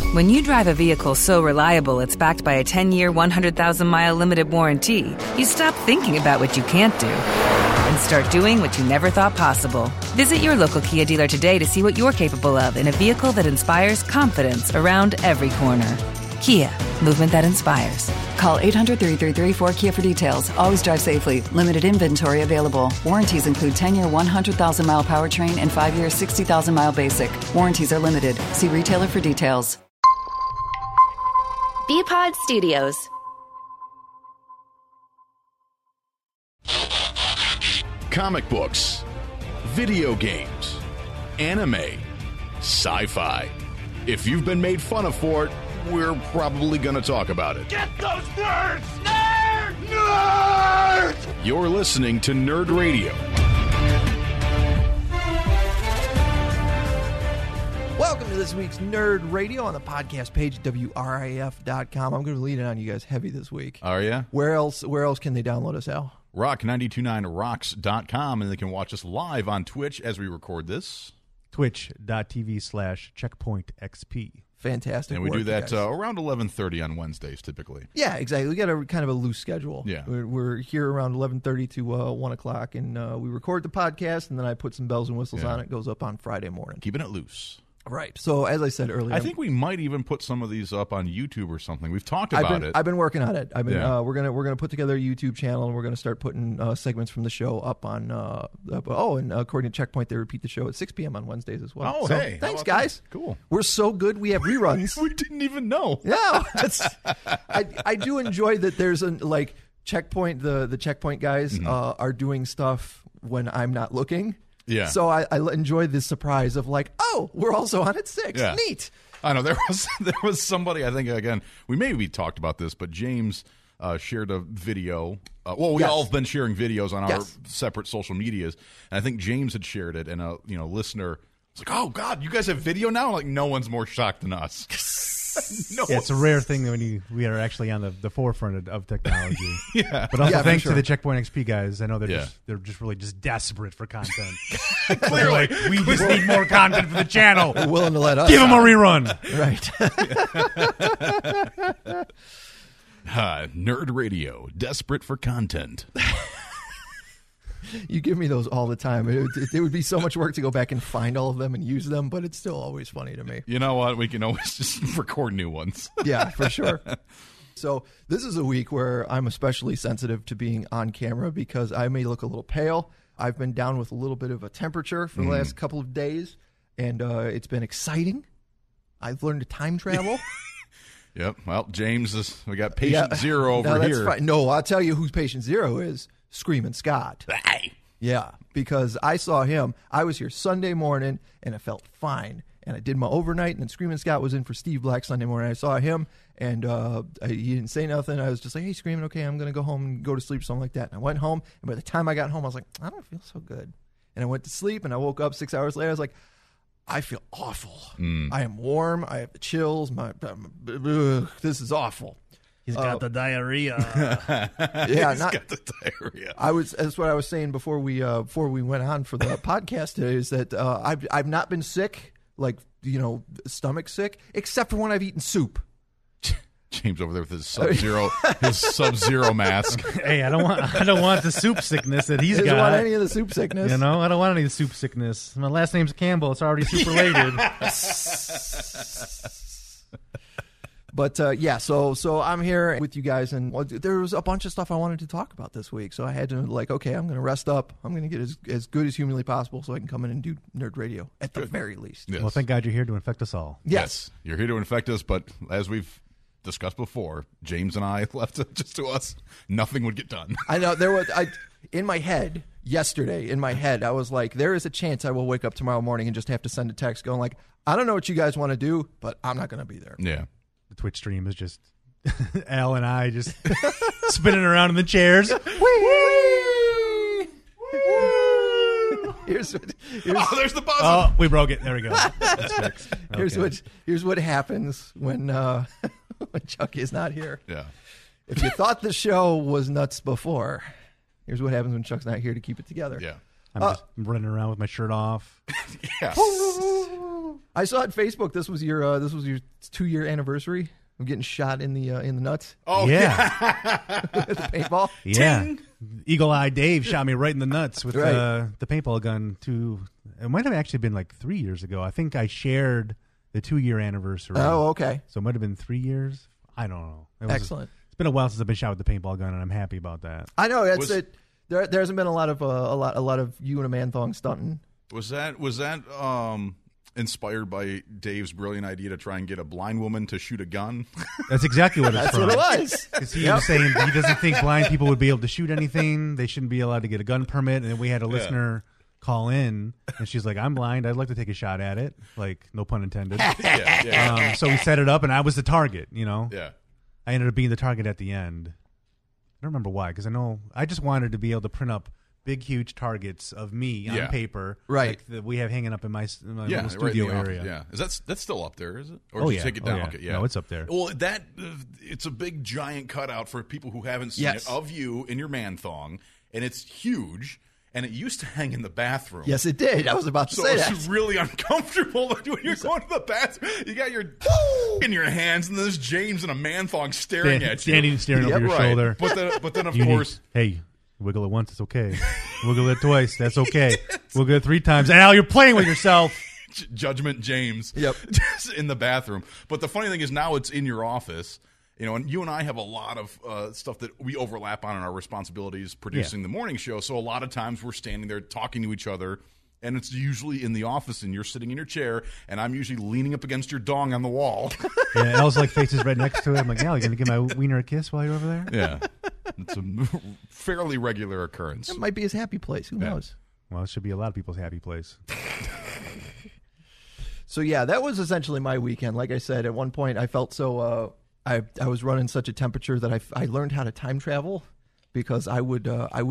When you drive a vehicle so reliable it's backed by a 10-year, 100,000-mile limited warranty, you stop thinking about what you can't do and start doing what you never thought possible. Visit your local Kia dealer today to see what you're capable of in a vehicle that inspires confidence around every corner. Kia, movement that inspires. Call 800-333-4KIA for details. Always drive safely. Limited inventory available. Warranties include 10-year 100,000-mile powertrain and 5-year 60,000-mile basic. Warranties are limited. See retailer for details. Bpod Studios. Comic books, video games, anime, sci-fi. If you've been made fun of for it, we're probably going to talk about it. Get those nerds! Nerd! Nerd! You're listening to Nerd Radio. Welcome to this week's Nerd Radio on the podcast page, WRIF.com. I'm going to lean it on you guys heavy this week. Are you? Where else can they download us, Al? Rock929rocks.com, and they can watch us live on Twitch as we record this. Twitch.tv/checkpointxp. Fantastic. And we do that guys. around 11:30 on Wednesdays, typically. Yeah, exactly. We got a kind of a loose schedule. Yeah. We're here around 11:30 to 1 o'clock, and we record the podcast, and then I put some bells and whistles on it. It goes up on Friday morning. Keeping it loose. Right. So, as I said earlier, I think we might even put some of these up on YouTube or something. We've talked about it. I've been working on it. We're gonna put together a YouTube channel, and we're gonna start putting segments from the show up on. And according to Checkpoint, they repeat the show at 6 p.m. on Wednesdays as well. Oh, so, hey, thanks, guys. That? Cool. We're so good. We have reruns. We didn't even know. Yeah, I do enjoy that. There's Checkpoint. The Checkpoint guys are doing stuff when I'm not looking. Yeah. So I enjoy this surprise of we're also on at 6. Yeah. Neat. I know there was somebody, I think, again, we maybe talked about this, but James shared a video. We all have been sharing videos on our separate social medias, and I think James had shared it, and a listener was like, "Oh God, you guys have video now?" Like, no one's more shocked than us. It's a rare thing when we are actually on the forefront of technology. Yeah. But also thanks to the Checkpoint XP guys. I know they're just really desperate for content. They're like, we just need more content for the channel. They're willing to let us give them a rerun. Right. Nerd Radio, desperate for content. You give me those all the time. It would be so much work to go back and find all of them and use them, but it's still always funny to me. You know what? We can always just record new ones. Yeah, for sure. So this is a week where I'm especially sensitive to being on camera because I may look a little pale. I've been down with a little bit of a temperature for the last couple of days, and it's been exciting. I've learned to time travel. Yep. Well, James, we got patient zero over that's here. Fine. No, I'll tell you who patient zero is. Screaming Scott. Hey. Yeah, because I saw him. I was here Sunday morning, and it felt fine. And I did my overnight, and then Screaming Scott was in for Steve Black Sunday morning. I saw him, and he didn't say nothing. I was just like, hey, Screaming, okay, I'm going to go home and go to sleep, something like that. And I went home, and by the time I got home, I was like, I don't feel so good. And I went to sleep, and I woke up 6 hours later. I was like, I feel awful. I am warm. I have the chills. This is awful. He's got the diarrhea. Yeah, He's got the diarrhea. That's what I was saying before we went on for the podcast today. Is that I've not been sick, stomach sick, except for when I've eaten soup. James over there with his Sub-Zero mask. Hey, I don't want the soup sickness that he's got. Doesn't want any of the soup sickness. I don't want any of the soup sickness. My last name's Campbell. It's already soup related. But so I'm here with you guys, and there was a bunch of stuff I wanted to talk about this week. So I had to I'm going to rest up. I'm going to get as good as humanly possible so I can come in and do Nerd Radio at the very least. Yes. Well, thank God you're here to infect us all. Yes. You're here to infect us, but as we've discussed before, James and I left it just to us. Nothing would get done. I know in my head yesterday. I was like, there is a chance I will wake up tomorrow morning and just have to send a text going like, I don't know what you guys want to do, but I'm not going to be there. Yeah. The Twitch stream is just Al and I just spinning around in the chairs. There's the buzzer. Oh, we broke it. There we go. That's fixed. Okay. Here's what happens when Chuck is not here. Yeah. If you thought the show was nuts before, here's what happens when Chuck's not here to keep it together. Yeah. I'm just running around with my shirt off. Yeah. I saw on Facebook this was your 2-year anniversary of getting shot in the nuts. Oh yeah. The paintball. Yeah. Ting. Eagle Eye Dave shot me right in the nuts with Right. the paintball gun. It might have actually been like 3 years ago. I think I shared the 2-year anniversary. Oh, okay. So it might have been 3 years. I don't know. Excellent. It's been a while since I've been shot with the paintball gun, and I'm happy about that. I know that's it. There hasn't been a lot of you and a man thong stunting. Was that inspired by Dave's brilliant idea to try and get a blind woman to shoot a gun? That's exactly what it's That's from. what it was. Because he was saying he doesn't think blind people would be able to shoot anything. They shouldn't be allowed to get a gun permit. And then we had a listener call in, and she's like, I'm blind. I'd like to take a shot at it. Like, no pun intended. So we set it up, and I was the target, Yeah. I ended up being the target at the end. I don't remember why, because I just wanted to be able to print up big, huge targets of me on paper, right? Like that we have hanging up in my little right studio in the office. area. Yeah, that's still up there, is it? Or did you take it down? Okay, No, it's up there. Well, it's a big, giant cutout for people who haven't seen it of you in your man thong, and it's huge. And it used to hang in the bathroom. Yes, it did. I was about to say that. So it's really uncomfortable when you're going to the bathroom. You got your in your hands, and there's James in a man thong staring at you. Staring over your shoulder. But then of course... Hey, wiggle it once, it's okay. Wiggle it twice, that's okay. Wiggle it 3 times. And now you're playing with yourself. Judgment James. Yep. Just in the bathroom. But the funny thing is now it's in your office. And you and I have a lot of stuff that we overlap on in our responsibilities producing the morning show. So a lot of times we're standing there talking to each other, and it's usually in the office, and you're sitting in your chair, and I'm usually leaning up against your dong on the wall. Yeah, Elle's like faces right next to it. I'm like, Al, you going to give my wiener a kiss while you're over there? Yeah. It's a fairly regular occurrence. It might be his happy place. Who knows? Well, it should be a lot of people's happy place. So, yeah, that was essentially my weekend. Like I said, at one point I felt so... I was running such a temperature that I learned how to time travel, because I would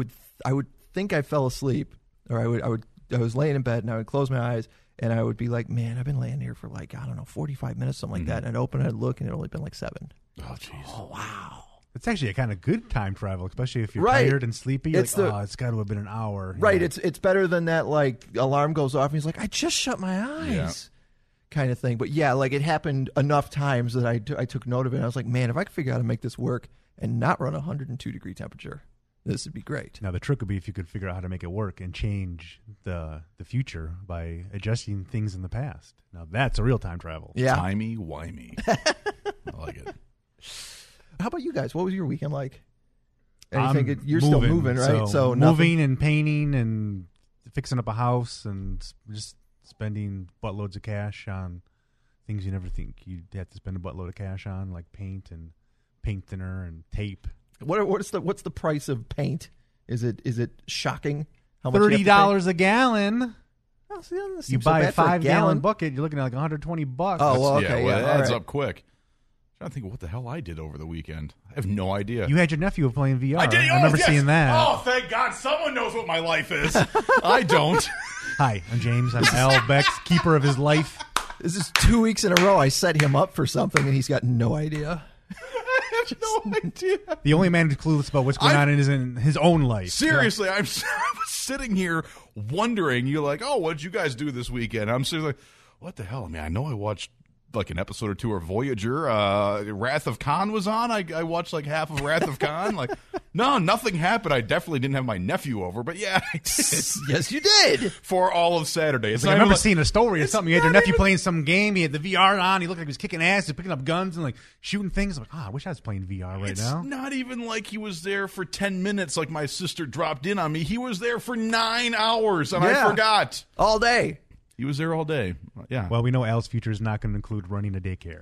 think I fell asleep, or I was laying in bed and I would close my eyes and I would be like, man, I've been laying here for 45 minutes, something like that. And I'd open, I'd look, and it'd only been like 7. Oh, jeez. Oh, wow. It's actually a kind of good time travel, especially if you're tired and sleepy. It's it's got to have been an hour. Right. It's better than that, alarm goes off and he's like, I just shut my eyes. Yeah. Kind of thing. But yeah, it happened enough times that I took note of it. And I was like, man, if I could figure out how to make this work and not run 102 degree temperature, this would be great. Now the trick would be if you could figure out how to make it work and change the future by adjusting things in the past. Now that's a real time travel. Yeah. Timey-wimey. I like it. How about you guys? What was your weekend like? You're still moving, right? So moving and painting and fixing up a house and just spending buttloads of cash on things you never think you'd have to spend a buttload of cash on, like paint and paint thinner and tape. What's the price of paint? Is it shocking? How much $30 a gallon. Oh, see, you buy a 5-gallon bucket, you're looking at like $120. Oh, well, okay, it adds right. up quick. I'm trying to think of what the hell I did over the weekend. I have no idea. You had your nephew playing VR. I did. I remember seeing that. Oh, thank God, someone knows what my life is. I don't. Hi, I'm James. I'm Al Beck's keeper of his life. This is 2 weeks in a row I set him up for something and he's got no idea. I have no idea. The only man who's clueless about what's going on in his own life. Seriously, I was sitting here wondering. You're like, oh, what did you guys do this weekend? I'm sitting like, what the hell? I mean, I know I watched like an episode or two of Voyager. Wrath of Khan was on. I watched like half of Wrath of Khan. Like, no, nothing happened. I definitely didn't have my nephew over, but yeah, I did. Yes, you did. For all of Saturday. I remember seeing a story or something. You had your nephew playing some game. He had the VR on. He looked like he was kicking ass. He was picking up guns and like shooting things. I'm like, I wish I was playing VR right now. It's not even like he was there for 10 minutes like my sister dropped in on me. He was there for 9 hours, and I forgot. All day. He was there all day. Yeah. Well, we know Al's future is not going to include running a daycare.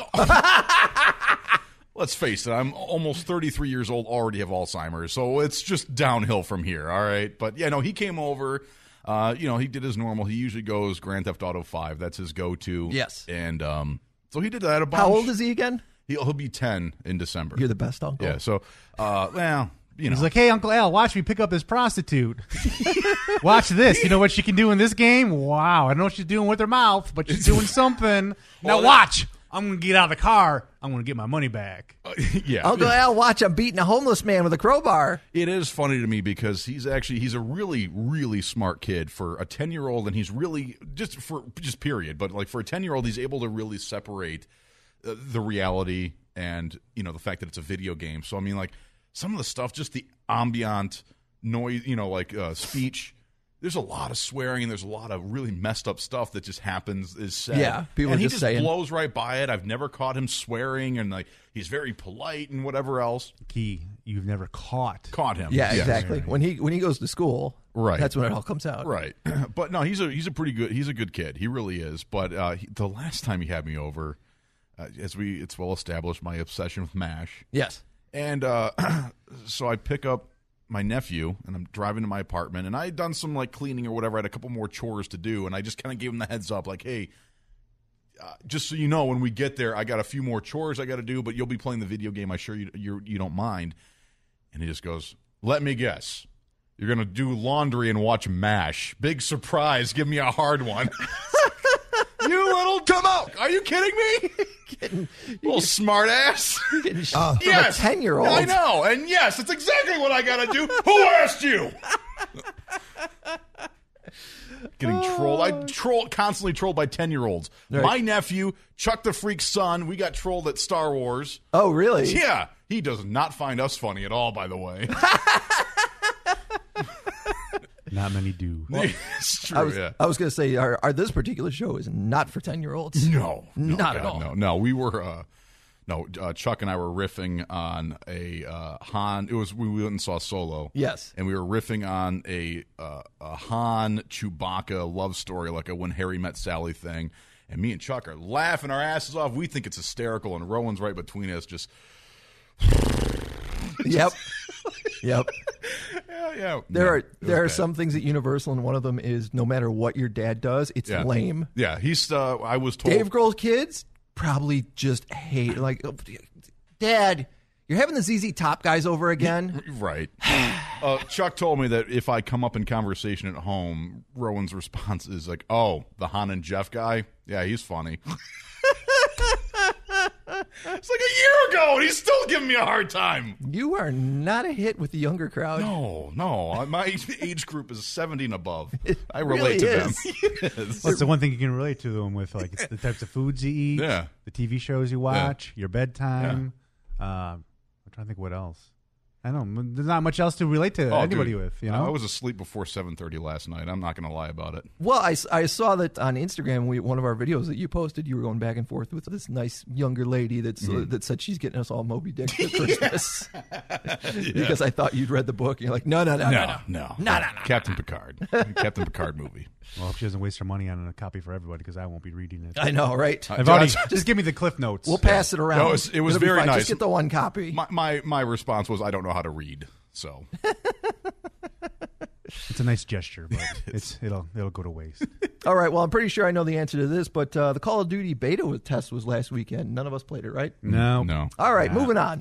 Let's face it, I'm almost 33 years old, already have Alzheimer's, so it's just downhill from here, all right? But, yeah, no, he came over. He did his normal. He usually goes Grand Theft Auto 5. That's his go-to. Yes. And so he did that a bunch. How old is he again? He'll be 10 in December. You're the best uncle. Yeah, so, He's like, hey, Uncle Al, watch me pick up this prostitute. Watch this. You know what she can do in this game? Wow. I don't know what she's doing with her mouth, but she's doing something. Now watch. I'm going to get out of the car. I'm going to get my money back. Yeah. Uncle Al, watch him beating a homeless man with a crowbar. It is funny to me because he's a really, really smart kid for a 10-year-old, and he's really just period. But like for a 10-year-old, he's able to really separate the reality and the fact that it's a video game. So I mean, like some of the stuff, just the ambient noise, speech. There's a lot of swearing and there's a lot of really messed up stuff that just happens, is said. Yeah, people and are he just saying. blows right by it. I've never caught him swearing, and like he's very polite and whatever else. Key, you've never caught him. Yeah, Yes. exactly. When he goes to school, Right. that's when it all comes out. Right. But no, he's a good kid. He really is. But the last time he had me over, it's well established, my obsession with MASH. Yes. And so I pick up my nephew, and I'm driving to my apartment, and I had done some like cleaning or whatever. I had a couple more chores to do, and I just kind of gave him the heads up, like, hey, just so you know, when we get there, I got a few more chores I got to do, but you'll be playing the video game. I'm sure you don't mind. And he just goes, let me guess. You're going to do laundry and watch MASH. Big surprise. Give me a hard one. You little come out. Are you kidding me? Little smart ass. Yes. Yes. A 10-year-old. I know. And yes, it's exactly what I got to do. Who asked you? Getting trolled. Constantly trolled by 10-year-olds. Right. My nephew, Chuck the Freak's son, we got trolled at Star Wars. Oh, really? Yeah. He does not find us funny at all, by the way. Not many do. It's true, I was going to say, our this particular show is not for 10-year-olds. No, Not God, at all. No, we were. Chuck and I were riffing on a Han. We went and saw Solo. Yes. And we were riffing on a Han Chewbacca love story, like a When Harry Met Sally thing. And me and Chuck are laughing our asses off. We think it's hysterical, and Rowan's right between us, just. Yep. Yep. Yeah. There are some things at Universal, and one of them is no matter what your dad does, it's lame. Yeah, he's. I was told Dave Grohl's kids probably just hate, like, Dad, you're having the ZZ Top guys over again? Right. Chuck told me that if I come up in conversation at home, Rowan's response is like, "Oh, the Han and Jeff guy? Yeah, he's funny." It's like a year ago, and he's still giving me a hard time. You are not a hit with the younger crowd. No. My age group is 70 and above. I really relate to them. Well, it's the one thing you can relate to them with, like, it's the types of foods you eat, the TV shows you watch, your bedtime. I'm trying to think what else. I don't know. There's not much else to relate to anybody with. You know, I was asleep before 7:30 last night. I'm not going to lie about it. Well, I saw that on Instagram. One of our videos that you posted, you were going back and forth with this nice younger lady that said she's getting us all Moby Dick for Christmas. Because I thought you'd read the book. And you're like, no. Captain Picard. Captain Picard movie. Well, if she doesn't waste her money on a copy for everybody, because I won't be reading it. I know, right? I've already just give me the Cliff Notes. We'll pass it around. No, it was It'll be very fine. nice. Just get the one copy. My response was, I don't know how to read. So it's a nice gesture, but it'll go to waste. All right. Well, I'm pretty sure I know the answer to this, but the Call of Duty beta test was last weekend. None of us played it, right? No. All right, moving on.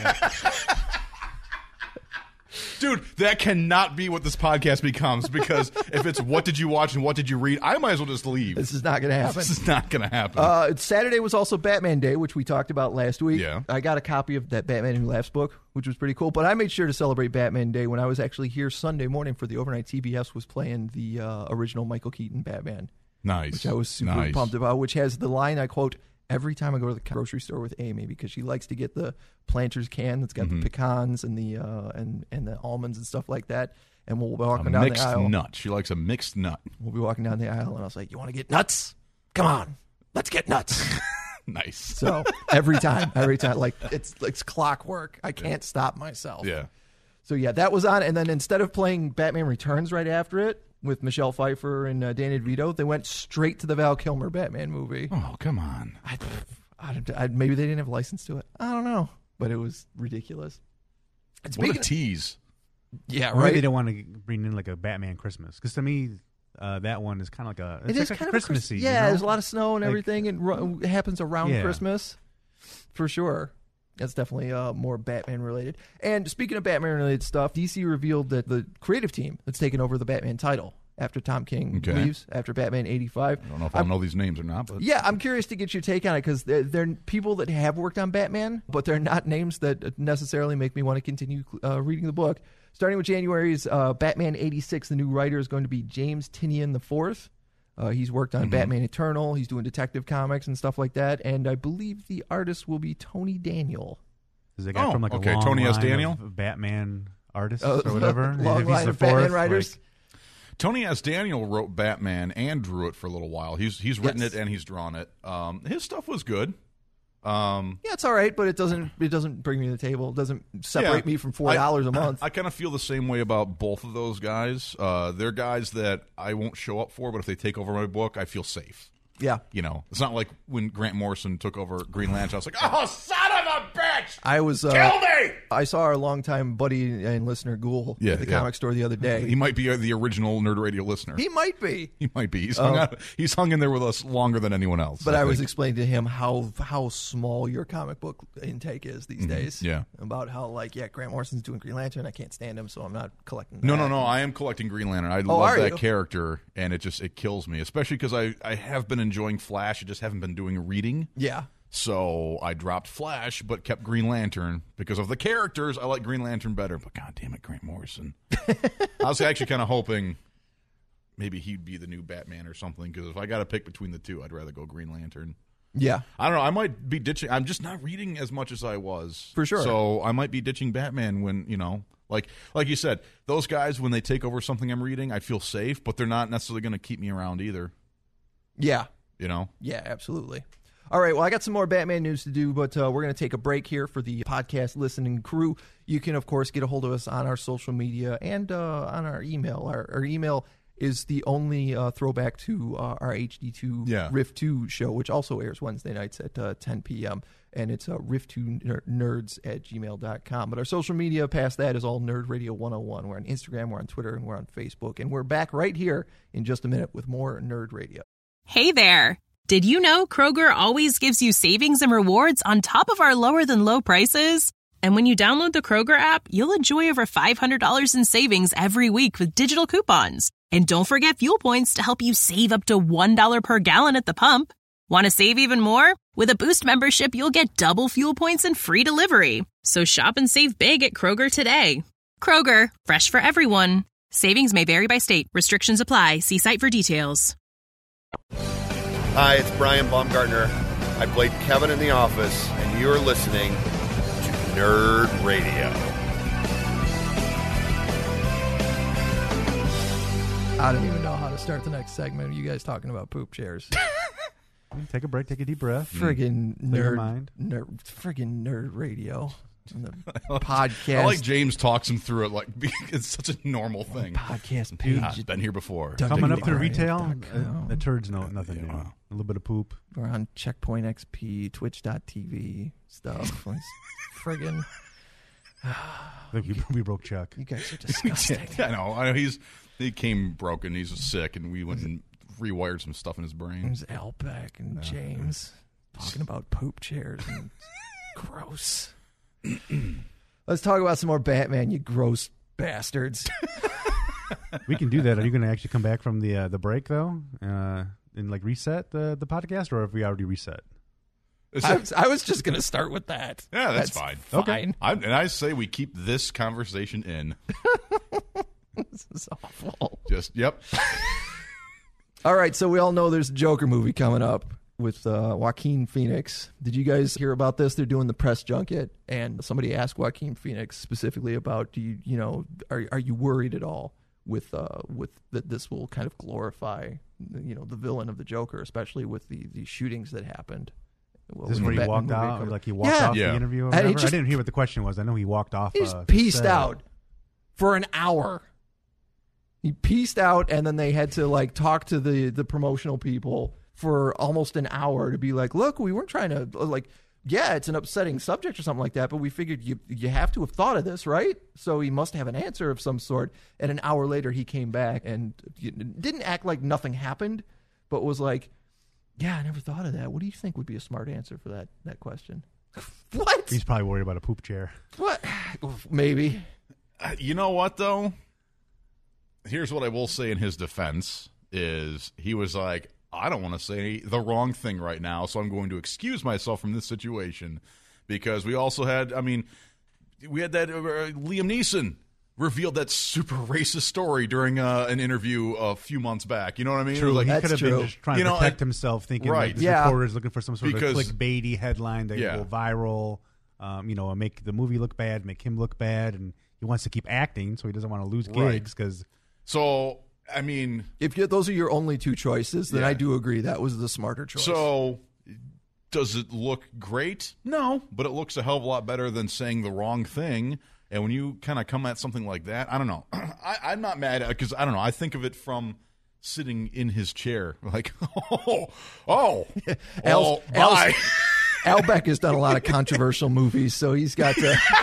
Dude, that cannot be what this podcast becomes, because if it's what did you watch and what did you read, I might as well just leave. This is not going to happen. This is not going to happen. Saturday was also Batman Day, which we talked about last week. Yeah. I got a copy of that Batman Who Laughs book, which was pretty cool. But I made sure to celebrate Batman Day when I was actually here Sunday morning for the overnight. TBS was playing the original Michael Keaton Batman. Nice. Which I was super pumped about, which has the line, I quote, every time I go to the grocery store with Amy, because she likes to get the Planters can that's got the pecans and the and the almonds and stuff like that. And we'll be walking down the aisle. Mixed nut. She likes a mixed nut. We'll be walking down the aisle, and I was like, "You want to get nuts? Come on, let's get nuts." Nice. So every time, like it's clockwork. I can't stop myself. Yeah. So yeah, that was on, and then instead of playing Batman Returns right after it with Michelle Pfeiffer and Danny DeVito, they went straight to the Val Kilmer Batman movie. Oh, come on. Maybe they didn't have a license to it. I don't know, but it was ridiculous. What a tease. Yeah, or right. Maybe they want to bring in like a Batman Christmas, because to me, that one is kind of like it's like kind Christmassy. of yeah, you know? there's a lot of snow and everything, and it happens around Christmas, for sure. That's definitely more Batman related. And speaking of Batman related stuff, DC revealed that the creative team that's taken over the Batman title after Tom King leaves, after Batman 85. I don't know if I'll know these names or not. But yeah, I'm curious to get your take on it because they're people that have worked on Batman, but they're not names that necessarily make me want to continue reading the book. Starting with January's Batman 86, the new writer is going to be James Tynion IV. He's worked on Batman Eternal. He's doing Detective Comics and stuff like that. And I believe the artist will be Tony Daniel. Is it guy from like a long Tony S. line Daniel? of Batman artists or whatever? Long line of Batman writers. Tony S. Daniel wrote Batman and drew it for a little while. He's written it and he's drawn it. His stuff was good. Yeah, it's all right, but it doesn't bring me to the table. It doesn't separate me from $4 a month. I kind of feel the same way about both of those guys. They're guys that I won't show up for, but if they take over my book, I feel safe. Yeah. You know, it's not like when Grant Morrison took over Green Lantern. I was like, oh, son of a bitch! I was kill me! I saw our longtime buddy and listener Ghoul at the comic store the other day. He might be the original Nerd Radio listener. He might be. He might be. He's hung in there with us longer than anyone else. But I was explaining to him how small your comic book intake is these days. Yeah. About how Grant Morrison's doing Green Lantern. I can't stand him, so I'm not collecting that. No. I am collecting Green Lantern. I love that character, and it kills me, especially because I have been enjoying Flash. I just haven't been doing reading. Yeah. So I dropped Flash, but kept Green Lantern because of the characters. I like Green Lantern better, but God damn it, Grant Morrison. I was actually kind of hoping maybe he'd be the new Batman or something, because if I got to pick between the two, I'd rather go Green Lantern. Yeah. I don't know. I might be ditching. I'm just not reading as much as I was. For sure. So I might be ditching Batman when, like you said, those guys, when they take over something I'm reading, I feel safe, but they're not necessarily going to keep me around either. Yeah. Yeah, absolutely. All right, well, I got some more Batman news to do, but we're going to take a break here for the podcast listening crew. You can, of course, get a hold of us on our social media and on our email. Our email is the only throwback to our HD2 Rift 2 show, which also airs Wednesday nights at 10 p.m., and it's rift2nerds@gmail.com. But our social media past that is all Nerd Radio 101. We're on Instagram, we're on Twitter, and we're on Facebook. And we're back right here in just a minute with more Nerd Radio. Hey there. Did you know Kroger always gives you savings and rewards on top of our lower-than-low prices? And when you download the Kroger app, you'll enjoy over $500 in savings every week with digital coupons. And don't forget fuel points to help you save up to $1 per gallon at the pump. Want to save even more? With a Boost membership, you'll get double fuel points and free delivery. So shop and save big at Kroger today. Kroger, fresh for everyone. Savings may vary by state. Restrictions apply. See site for details. Hi, it's Brian Baumgartner. I played Kevin in The Office, and you're listening to Nerd Radio. I don't even know how to start the next segment. Are you guys talking about poop chairs? Take a break, take a deep breath. Friggin' nerd radio. The podcast. I like James talks him through it like it's such a normal thing. Podcast page. I've been here before. Coming up to retail, the turds know nothing new. A little bit of poop. We're on Checkpoint XP, Twitch.tv stuff. Friggin'. Look, we broke Chuck. You guys are disgusting. I know. He came broken. He's sick, and we went and rewired some stuff in his brain. There's Albeck and James talking about poop chairs. And gross. Let's talk about some more Batman, you gross bastards. We can do that. Are you going to actually come back from the break, though, and reset the podcast, or have we already reset? I was just going to start with that. Yeah, that's fine. Okay. I say we keep this conversation in. This is awful. Yep. All right, so we all know there's a Joker movie coming up with Joaquin Phoenix. Did you guys hear about this? They're doing the press junket, and somebody asked Joaquin Phoenix specifically about, are you worried at all with that this will kind of glorify the villain of the Joker, especially with the shootings that happened. Is this where he walked out? Like he walked off the interview or whatever? I didn't hear what the question was. I know he walked off. He's pieced out for an hour. He pieced out, and then they had to talk to the promotional people for almost an hour to be like, look, we weren't trying to it's an upsetting subject or something like that, but we figured you have to have thought of this, right? So he must have an answer of some sort. And an hour later, he came back and didn't act like nothing happened, but was like, yeah, I never thought of that. What do you think would be a smart answer for that question? What? He's probably worried about a poop chair. What? Maybe. You know what, though? here's what I will say in his defense is he was like, I don't want to say the wrong thing right now, so I'm going to excuse myself from this situation because we also had, we had that Liam Neeson revealed that super racist story during an interview a few months back. You know what I mean? True. Like, he could have been just trying to protect himself, thinking like this reporter's looking for some sort of clickbaity headline that will go viral, and make the movie look bad, make him look bad, and he wants to keep acting, so he doesn't want to lose gigs. So, if those are your only two choices, then I do agree that was the smarter choice. So, does it look great? No, but it looks a hell of a lot better than saying the wrong thing. And when you kind of come at something like that, I don't know. I'm not mad at it because, I don't know, I think of it from sitting in his chair. Like, bye. Al Beck has done a lot of controversial movies, so he's got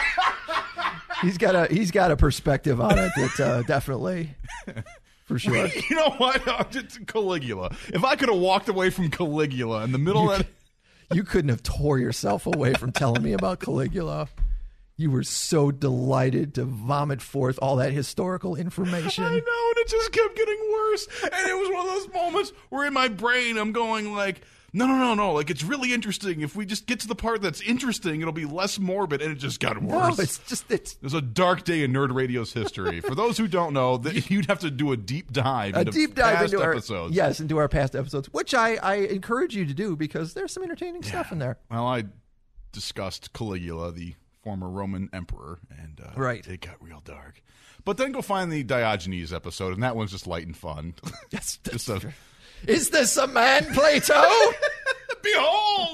a perspective on it that definitely, for sure. You know what? Caligula. If I could have walked away from Caligula in the middle of that. You couldn't have tore yourself away from telling me about Caligula. You were so delighted to vomit forth all that historical information. I know, and it just kept getting worse. And it was one of those moments where in my brain I'm going like, no. Like, it's really interesting. If we just get to the part that's interesting, it'll be less morbid. And it just got worse. No, it's There's a dark day in Nerd Radio's history. For those who don't know, you'd have to do a deep dive into past episodes. Into our past episodes, which I encourage you to do because there's some entertaining stuff in there. Well, I discussed Caligula, the former Roman emperor, and it got real dark. But then go find the Diogenes episode, and that one's just light and fun. Yes, is this a man, Plato? Behold!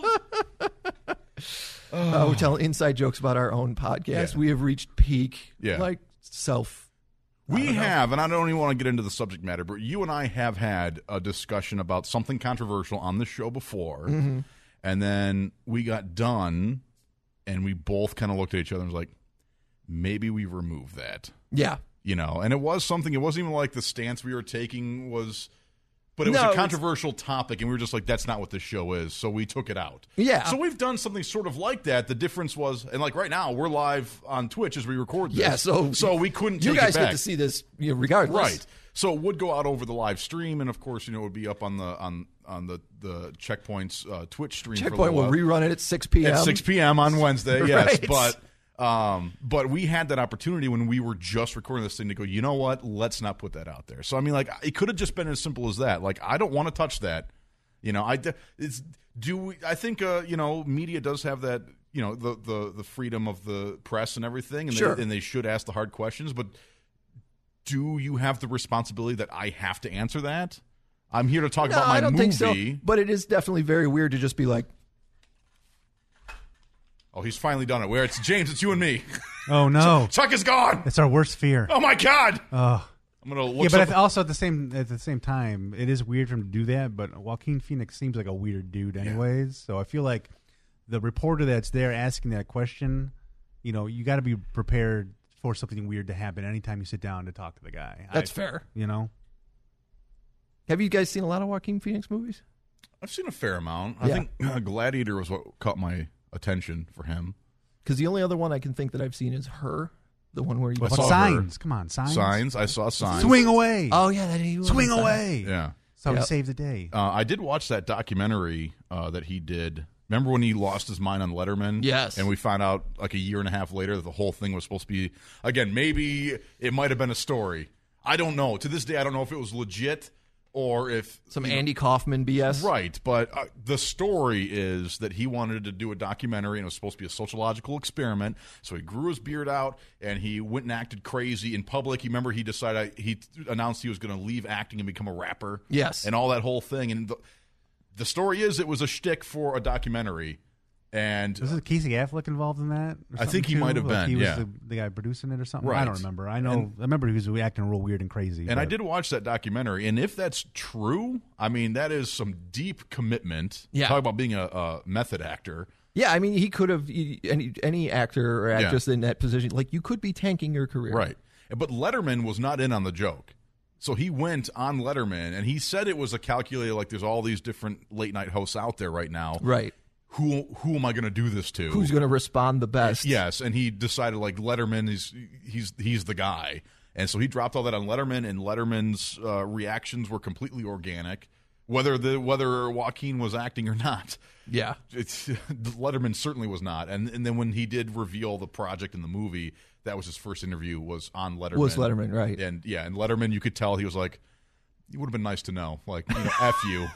We're telling inside jokes about our own podcast. We have reached peak, self. We have, and I don't even want to get into the subject matter, but you and I have had a discussion about something controversial on the show before, and then we got done, and we both kind of looked at each other and was like, maybe we remove that. Yeah. And it was something, it wasn't even like the stance we were taking was... But it was a controversial topic, and we were just like, that's not what this show is, so we took it out. Yeah. So we've done something sort of like that. The difference was, and like right now, we're live on Twitch as we record this. Yeah, so we couldn't take it back. You guys get to see this regardless. Right. So it would go out over the live stream, and of course, it would be up on the Checkpoint's Twitch stream. Checkpoint will rerun it at 6 p.m. At 6 p.m. on Wednesday, yes. Right. But we had that opportunity when we were just recording this thing to go, you know what? Let's not put that out there. So, it could have just been as simple as that. Like, I don't want to touch that. I think, media does have that, the freedom of the press and everything. And, and they should ask the hard questions. But do you have the responsibility that I have to answer that? I'm here to talk about my movie. I don't think so. But it is definitely very weird to just be like, oh, he's finally done it. Where it's James, it's you and me. Oh no, Chuck is gone. It's our worst fear. Oh my God. Oh, I'm gonna look. Yeah, but also at the same time, it is weird for him to do that. But Joaquin Phoenix seems like a weird dude, anyways. So I feel like the reporter that's there asking that question, you got to be prepared for something weird to happen anytime you sit down to talk to the guy. That's fair. Have you guys seen a lot of Joaquin Phoenix movies? I've seen a fair amount. I think Gladiator was what caught my attention for him, because the only other one I can think that I've seen is Her, the one where you saw Signs. Her. Come on, Signs. I saw Signs. Swing Away. Oh yeah, that Swing Away. Yeah, so he saved the day. I did watch that documentary that he did. Remember when he lost his mind on Letterman? Yes. And we found out like a year and a half later that the whole thing was supposed to be, again, maybe it might have been a story. I don't know. To this day, I don't know if it was legit. Or if some Andy Kaufman BS. Right, but the story is that he wanted to do a documentary, and it was supposed to be a sociological experiment, so he grew his beard out, and he went and acted crazy in public. You remember he announced he was going to leave acting and become a rapper. Yes. And all that whole thing. And the story is it was a shtick for a documentary. And was it Casey Affleck involved in that? I think he might have been. He was the guy producing it or something. Right. I don't remember. I remember he was acting real weird and crazy. And I did watch that documentary, and if that's true, that is some deep commitment. Yeah. Talk about being a method actor. Yeah, he could have any actor or actress in that position. Like, you could be tanking your career, right? But Letterman was not in on the joke. So he went on Letterman, and he said it was a calculated, like there's all these different late night hosts out there right now. Right. Who am I going to do this to? Who's going to respond the best? Yes, and he decided like Letterman he's the guy, And so he dropped all that on Letterman, and Letterman's reactions were completely organic, whether Joaquin was acting or not. Yeah. Letterman certainly was not. And then when he did reveal the project in the movie, that was his first interview, was on Letterman. Was Letterman, right. And Letterman, you could tell he was like, it would have been nice to know. Like, F you.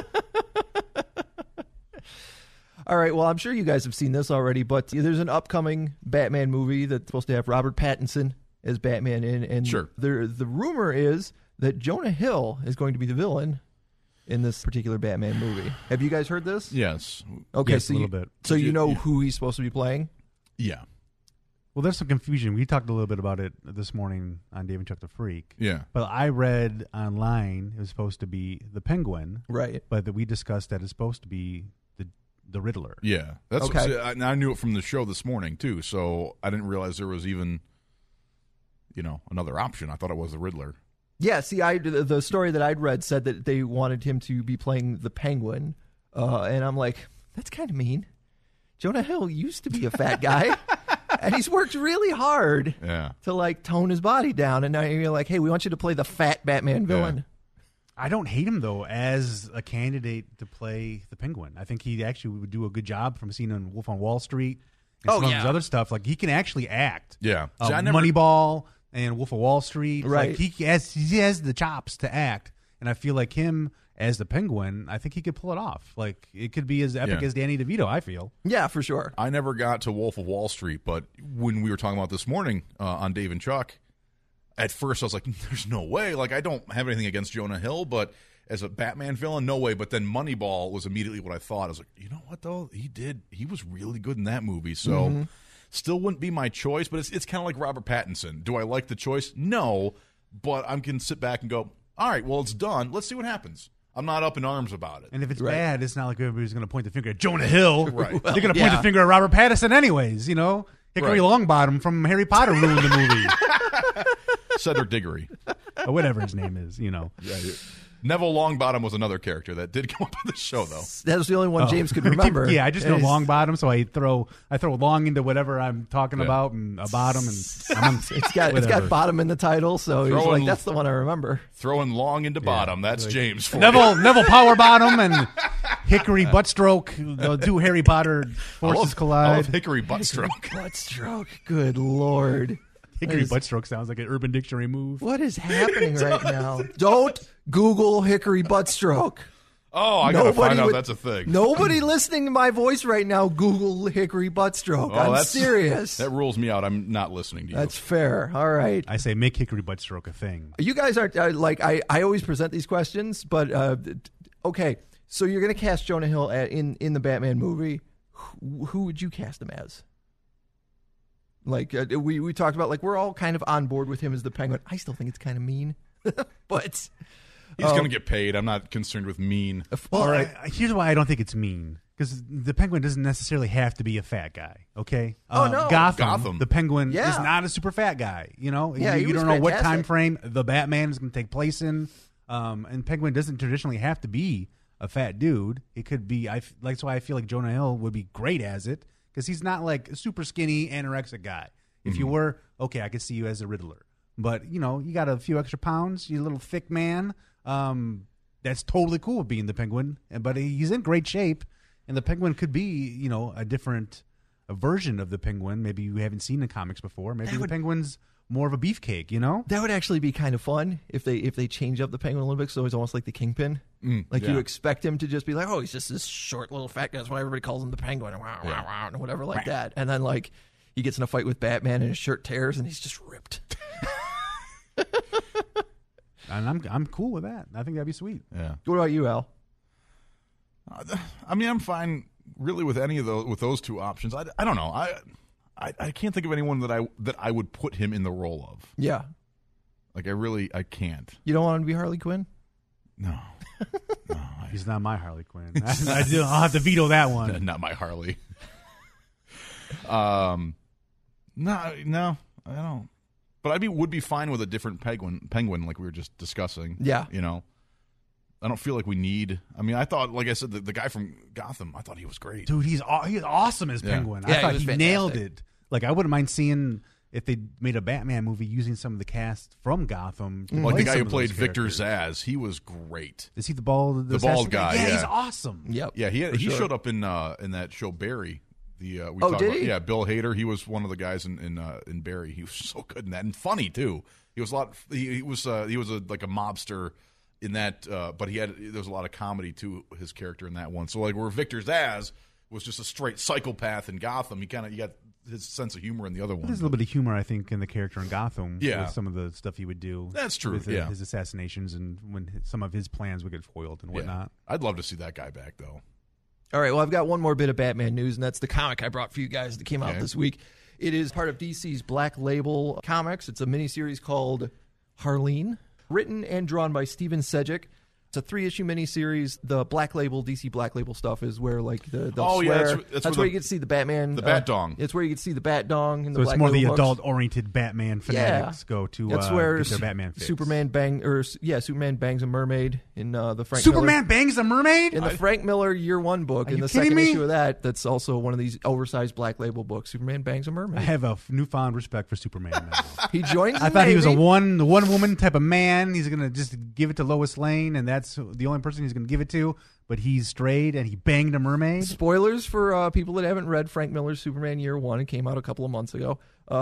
All right, well, I'm sure you guys have seen this already, but there's an upcoming Batman movie that's supposed to have Robert Pattinson as Batman in, and sure. The rumor is that Jonah Hill is going to be the villain in this particular Batman movie. Have you guys heard this? Yes. Okay, yes, so a little bit. So you know who he's supposed to be playing? Yeah. Well, there's some confusion. We talked a little bit about it this morning on Dave and Chuck the Freak. Yeah. But I read online it was supposed to be the Penguin. Right. But that we discussed that it's supposed to be the Riddler. Yeah. That's okay. I knew it from the show this morning, too, so I didn't realize there was even, another option. I thought it was the Riddler. Yeah, see, the story that I'd read said that they wanted him to be playing the Penguin, and I'm like, that's kind of mean. Jonah Hill used to be a fat guy, and he's worked really hard to, tone his body down, and now you're like, hey, we want you to play the fat Batman villain. Yeah. I don't hate him, though, as a candidate to play the Penguin. I think he actually would do a good job from seeing on Wolf on Wall Street and some of his other stuff. Like, he can actually act. Yeah. Moneyball and Wolf of Wall Street. Right. Like, he has the chops to act, and I feel like him as the Penguin, I think he could pull it off. Like, it could be as epic as Danny DeVito, I feel. Yeah, for sure. I never got to Wolf of Wall Street, but when we were talking about this morning on Dave and Chuck, at first I was like, there's no way. Like, I don't have anything against Jonah Hill, but as a Batman villain, no way. But then Moneyball was immediately what I thought. I was like, you know what, though? He was really good in that movie. So still wouldn't be my choice, but it's kind of like Robert Pattinson. Do I like the choice? No, but I can sit back and go, all right, well, it's done. Let's see what happens. I'm not up in arms about it. And if it's bad, it's not like everybody's going to point the finger at Jonah Hill. Right. They're going to point the finger at Robert Pattinson anyways, Hickory Longbottom from Harry Potter ruined the movie. Cedric Diggory. Or whatever his name is, Yeah, Neville Longbottom was another character that did come up in the show, though. That was the only one James could remember. Yeah, I just know Longbottom, so I throw long into whatever I'm talking about, and a bottom, and it's got bottom in the title, so he's like, that's the one I remember. Throwing long into bottom. That's like, James. For Neville Power Bottom and Hickory Buttstroke. The two Harry Potter forces collide. I love Hickory Buttstroke. Buttstroke. Good Lord. Hickory Buttstroke sounds like an Urban Dictionary move. What is happening right now? Don't Google Hickory Buttstroke. Oh, I gotta find out that's a thing. Nobody listening to my voice right now, Google Hickory Buttstroke. I'm serious. That rules me out. I'm not listening to you. That's fair. All right. I say make Hickory Buttstroke a thing. You guys aren't I always present these questions, but okay. So you're going to cast Jonah Hill in the Batman movie. Who would you cast him as? Like we talked about, like we're all kind of on board with him as the Penguin. I still think it's kind of mean, but he's going to get paid. I'm not concerned with mean. Well, all right. Here's why I don't think it's mean, because the Penguin doesn't necessarily have to be a fat guy. Okay. No, Gotham. The Penguin is not a super fat guy. You don't know what time frame the Batman is going to take place in. And Penguin doesn't traditionally have to be a fat dude. It could be. That's why I feel like Jonah Hill would be great as it. Because he's not like a super skinny anorexic guy. If you were, okay, I could see you as a Riddler. But, you got a few extra pounds, you're a little thick man. That's totally cool with being the Penguin. But he's in great shape. And the Penguin could be, a different version of the Penguin. Maybe you haven't seen the comics before. Maybe the Penguin's more of a beefcake, That would actually be kind of fun if they change up the Penguin a little bit, so he's almost like the Kingpin. You expect him to just be like, oh, he's just this short little fat guy. That's why everybody calls him the Penguin, and whatever like that. And then he gets in a fight with Batman and his shirt tears and he's just ripped. And I'm cool with that. I think that'd be sweet. Yeah. What about you, Al? I mean, I'm fine really with any of those, with those two options. I don't know. I can't think of anyone that I would put him in the role of. Yeah. Like I can't. You don't want him to be Harley Quinn? No. He's not my Harley Quinn. I'll have to veto that one. Not my Harley. No, I don't. But would be fine with a different penguin like we were just discussing. Yeah. I don't feel like we need. I mean, I thought, like I said, the guy from Gotham, I thought he was great. Dude, he's awesome as Penguin. Yeah, I thought he fantastic. nailed it. Like, I wouldn't mind seeing if they made a Batman movie using some of the cast from Gotham. Like the guy who played Victor characters. Zsasz, he was great. Is he the bald guy? Yeah, yeah, he's awesome. Yep. Yeah, he showed up in that show Barry. We did about, he? Yeah, Bill Hader. He was one of the guys in Barry. He was so good in that and funny too. He was a lot. He was like a mobster in that, but there was a lot of comedy to his character in that one. So like where Victor Zsasz was just a straight psychopath in Gotham, you got his sense of humor in the other one. There's a little bit of humor, I think, in the character in Gotham. Yeah. With some of the stuff he would do. That's true. With yeah. his assassinations and when some of his plans would get foiled and whatnot. Yeah. I'd love to see that guy back though. All right, well, I've got one more bit of Batman news, and that's the comic I brought for you guys that came out Okay. this week. It is part of DC's Black Label Comics. It's a miniseries called Harleen, written and drawn by Steven Sejic. It's a 3-issue miniseries. The Black Label, DC Black Label stuff is where, like, they'll swear. That's where you get to see the Batman. The Bat Dong. It's where you get to see the Bat Dong in the So Black it's more the Label books. adult-oriented Batman fanatics go to That's where get their Batman fix. Superman bangs a mermaid in the Frank Superman Miller. bangs a mermaid? In the Frank Miller Year One book, Are in you the kidding second me? issue of that's also one of these oversized Black Label books. Superman bangs a mermaid. I have a newfound respect for Superman now. He joins. I thought he was the one woman type of man. He's gonna just give it to Lois Lane, and that's the only person he's gonna give it to. But he's strayed, and he banged a mermaid. Spoilers for people that haven't read Frank Miller's Superman Year One. It came out a couple of months ago.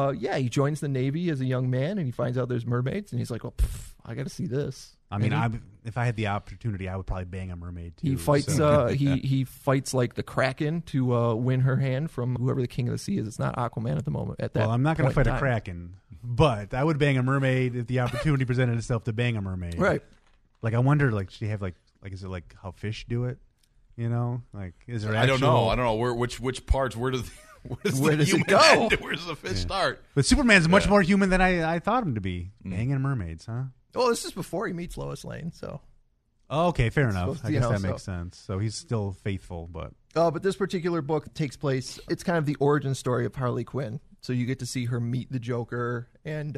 He joins the Navy as a young man, and he finds out there's mermaids, and he's like, "Well, I got to see this." I mean, And if I had the opportunity, I would probably bang a mermaid too. he fights. so. He fights like the Kraken to win her hand from whoever the King of the Sea is. It's not Aquaman at the moment. At that, Well, I'm not going to point fight in a time. Kraken, but I would bang a mermaid if the opportunity presented itself to bang a mermaid. Right. Like, I wonder, like, should he have like is it like how fish do it? You know, like, is there? I don't know. actual- which parts. Where does Where does it human go? end? Where does the fish start? But Superman's much Yeah. more human than I thought him to be. Banging mermaids, huh? Well, this is before he meets Lois Lane, so. Oh, okay, fair enough. supposed to, I you guess know, that so- makes sense. So he's still faithful, but But this particular book takes place. It's kind of the origin story of Harley Quinn. So you get to see her meet the Joker and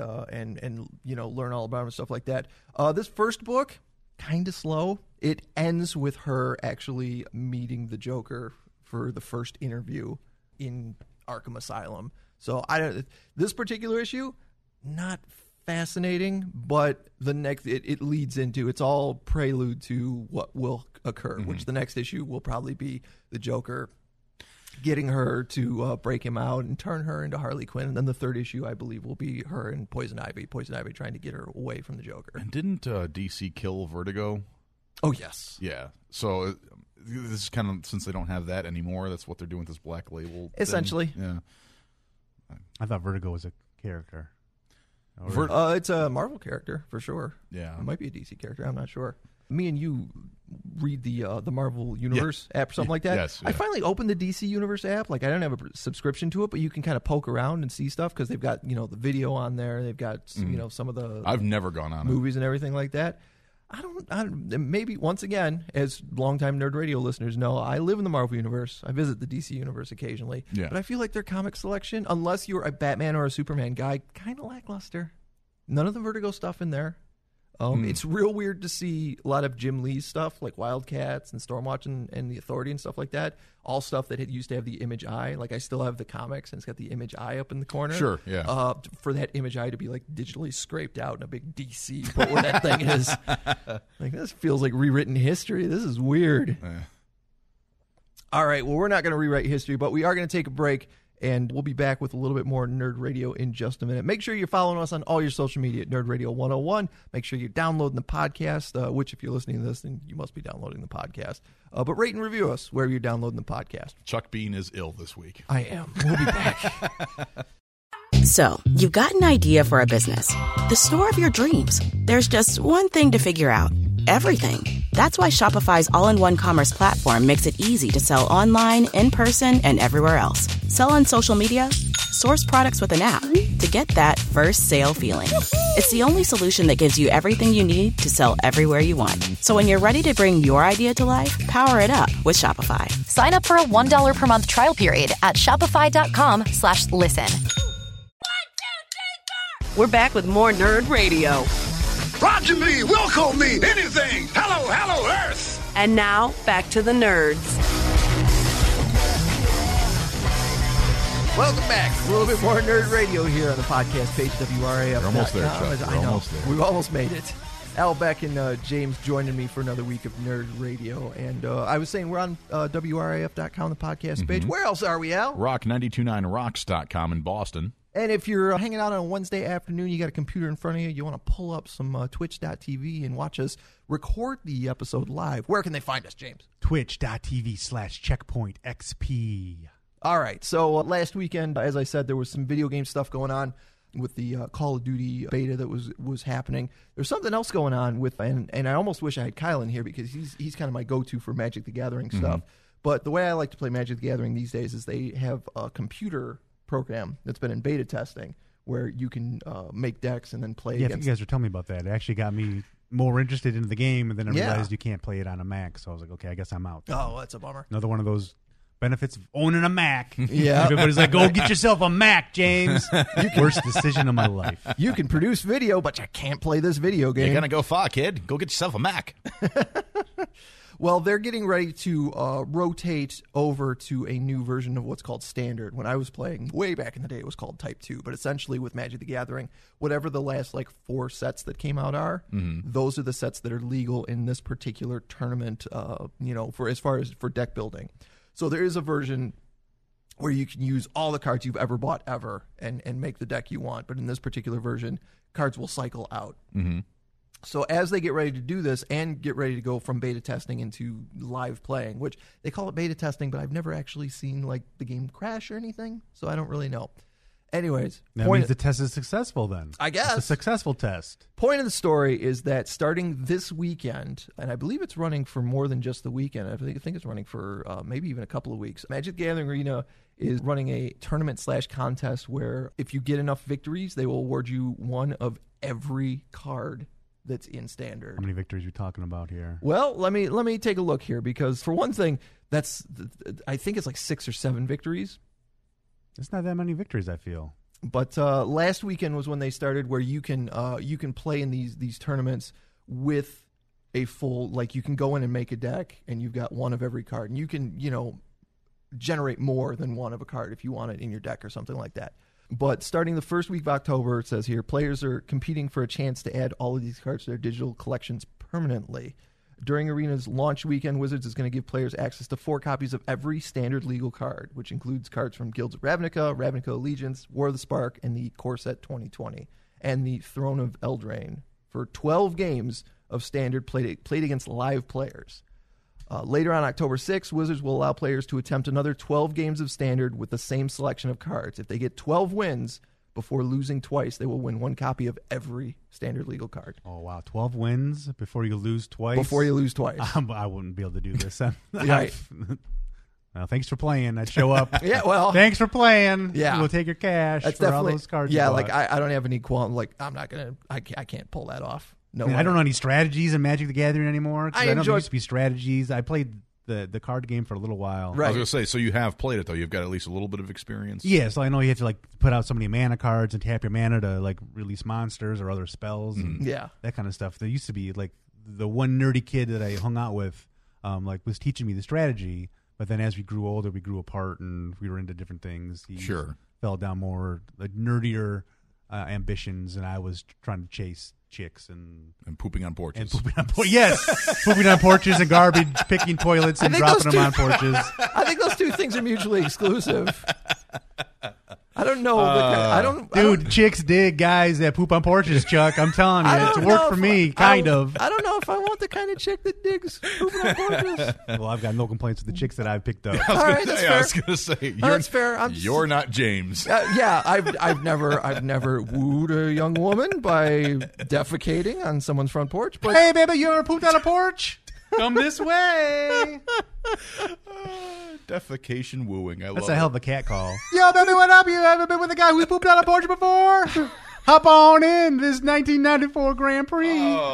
learn all about him and stuff like that. This first book, kind of slow. It ends with her actually meeting the Joker for the first interview in Arkham Asylum. So this particular issue, not fascinating, but the next it leads into, it's all prelude to what will occur, which the next issue will probably be the Joker getting her to break him out and turn her into Harley Quinn. And then the third issue, I believe, will be her and Poison Ivy trying to get her away from the Joker. And didn't DC kill Vertigo? Oh, yes. Yeah. So this is kind of, since they don't have that anymore, that's what they're doing with this Black Label thing. Essentially. Yeah. I thought Vertigo was a character. It's a Marvel character, for sure. Yeah. It might be a DC character. I'm not sure. Me and you read the Marvel Universe app or something like that. Yes, I yeah. finally opened the DC Universe app. Like, I don't have a subscription to it, but you can kind of poke around and see stuff because they've got, the video on there. They've got, some of the I've never gone on movies and everything like that. I don't, maybe, once again, as longtime Nerd Radio listeners know, I live in the Marvel Universe. I visit the DC Universe occasionally. Yeah. But I feel like their comic selection, unless you're a Batman or a Superman guy, kind of lackluster. None of the Vertigo stuff in there. It's real weird to see a lot of Jim Lee's stuff, like Wildcats and Stormwatch and the Authority and stuff like that. All stuff that used to have the Image Eye. Like, I still have the comics, and it's got the Image Eye up in the corner. Sure, yeah. For that Image Eye to be, like, digitally scraped out in a big DC, but where that thing is. Like, this feels like rewritten history. This is weird. All right, well, we're not going to rewrite history, but we are going to take a break. And we'll be back with a little bit more Nerd Radio in just a minute. Make sure you're following us on all your social media at Nerd Radio 101. Make sure you're downloading the podcast, which if you're listening to this, then you must be downloading the podcast. But rate and review us wherever you're downloading the podcast. Chuck Bean is ill this week. I am. We'll be back. So, you've got an idea for a business. The store of your dreams. There's just one thing to figure out. Everything. That's why Shopify's all-in-one commerce platform makes it easy to sell online, in person, and everywhere else. Sell on social media, source products with an app to get that first sale feeling. It's the only solution that gives you everything you need to sell everywhere you want. So when you're ready to bring your idea to life, power it up with Shopify. Sign up for a $1 per month trial period at shopify.com/listen. We're back with more Nerd Radio. Roger me, welcome me, anything. Hello, Earth. And now, back to the nerds. Welcome back. A little bit more Nerd Radio here on the podcast page, WRAF.com. We're almost there, Chuck. I know. Almost there. We've almost made it. Al Beck and James joining me for another week of Nerd Radio. And I was saying we're on WRAF.com, the podcast page. Where else are we, Al? Rock929rocks.com in Boston. And if you're hanging out on a Wednesday afternoon, you got a computer in front of you, you want to pull up some twitch.tv and watch us record the episode live. Where can they find us, James? Twitch.tv/checkpointxp. All right. So last weekend, as I said, there was some video game stuff going on with the Call of Duty beta that was happening. There's something else going on with, and I almost wish I had Kyle in here because he's kind of my go-to for Magic the Gathering stuff. But the way I like to play Magic the Gathering these days is they have a computer program that's been in beta testing where you can make decks and then play against. Yeah, you guys were telling me about that. It actually got me more interested in the game, and then I realized you can't play it on a Mac. So I was like, okay, I guess I'm out. Oh, that's a bummer. Another one of those benefits of owning a Mac. Yeah. Everybody's like, go get yourself a Mac, James. Worst decision of my life. You can produce video, but you can't play this video game. You're going to go far, kid. Go get yourself a Mac. Well, they're getting ready to rotate over to a new version of what's called Standard. When I was playing way back in the day, it was called Type 2. But essentially with Magic the Gathering, whatever the last 4 sets that came out are, those are the sets that are legal in this particular tournament, for as far as for deck building. So there is a version where you can use all the cards you've ever bought ever and make the deck you want. But in this particular version, cards will cycle out. So as they get ready to do this and get ready to go from beta testing into live playing, which they call it beta testing, but I've never actually seen the game crash or anything, so I don't really know. Anyways. That means the test is successful then. I guess. It's a successful test. Point of the story is that starting this weekend, and I believe it's running for more than just the weekend. I think it's running for maybe even a couple of weeks. Magic the Gathering Arena is running a tournament/contest where if you get enough victories, they will award you one of every card that's in Standard. How many victories are you talking about here? Well, let me take a look here because for one thing, I think it's 6 or 7 victories. It's not that many victories, I feel. But last weekend was when they started where you can play in these tournaments with a full, you can go in and make a deck and you've got one of every card, and you can generate more than one of a card if you want it in your deck or something like that. But starting the first week of October, it says here, players are competing for a chance to add all of these cards to their digital collections permanently. During Arena's launch weekend, Wizards is going to give players access to 4 copies of every Standard legal card, which includes cards from Guilds of Ravnica, Ravnica Allegiance, War of the Spark, and the Core Set 2020, and the Throne of Eldraine for 12 games of Standard played against live players. Later on October 6th, Wizards will allow players to attempt another 12 games of Standard with the same selection of cards. If they get 12 wins before losing twice, they will win 1 copy of every Standard legal card. Oh, wow. 12 wins before you lose twice? Before you lose twice. I wouldn't be able to do this. Right. Well, thanks for playing. I'd show up. Yeah, well. Thanks for playing. Yeah. We'll take your cash That's for definitely, all those cards. Yeah, I don't have any qualm. I'm not going to, I can't pull that off. No, I don't know any strategies in Magic the Gathering anymore. I know there used to be strategies. I played the card game for a little while. Right. I was going to say, so you have played it, though. You've got at least a little bit of experience. Yeah, so I know you have to put out so many mana cards and tap your mana to release monsters or other spells and that kind of stuff. There used to be the one nerdy kid that I hung out with was teaching me the strategy, but then as we grew older, we grew apart and we were into different things. He fell down more nerdier ambitions, and I was trying to chase chicks and pooping on porches. Yes, pooping on porches and garbage, picking toilets and dropping them on porches. I think those two things are mutually exclusive. I don't know. Chicks dig guys that poop on porches, Chuck. I'm telling you, it's worked for me, kind of. I don't know if I want the kind of chick that digs pooping on porches. Well, I've got no complaints with the chicks that I've picked up. I was going to say, that's fair. You're not James. I've never wooed a young woman by defecating on someone's front porch. But hey, baby, you ever pooped on a porch? Come this way. Defecation wooing. That's a hell of a cat call. Yo, baby, what up? You ever been with a guy who pooped on a porch before? Hop on in this 1994 Grand Prix.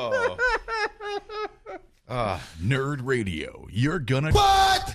Nerd Radio. You're gonna... What?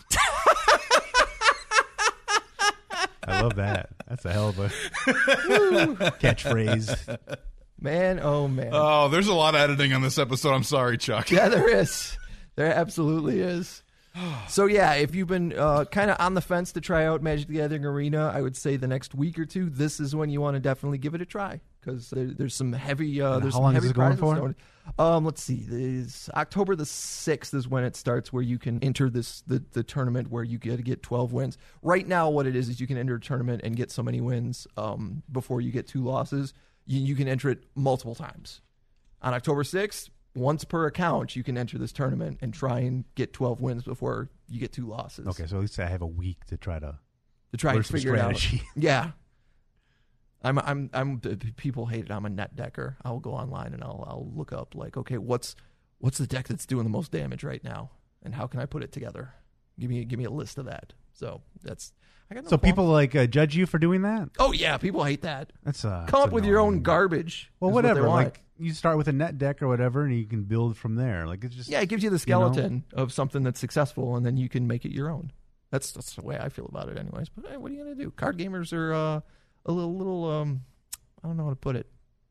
I love that. That's a hell of a catchphrase. Man, oh, man. Oh, there's a lot of editing on this episode. I'm sorry, Chuck. Yeah, there is. There absolutely is. So, yeah, if you've been kind of on the fence to try out Magic the Gathering Arena, I would say the next week or two, this is when you want to definitely give it a try because there's some heavy. There's how long is it going prizes. for? Let's see. October the 6th is when it starts, where you can enter the tournament where you get 12 wins. Right now, what it is you can enter a tournament and get so many wins before you get 2 losses. You can enter it multiple times. On October 6th, once per account, you can enter this tournament and try and get 12 wins before you get 2 losses. Okay, so at least I have a week to try to and figure it out. Yeah, I'm people hate it. I'm a net decker. I'll go online and I'll look up like, okay, what's the deck that's doing the most damage right now, and how can I put it together? Give me a list of that. So that's. So people judge you for doing that? Oh yeah, people hate that. That's come up with your own garbage. Well, whatever. Like you start with a net deck or whatever, and you can build from there. Like it's just it gives you the skeleton of something that's successful, and then you can make it your own. That's the way I feel about it, anyways. But hey, what are you gonna do? Card gamers are a little I don't know how to put it.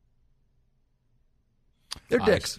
They're dicks.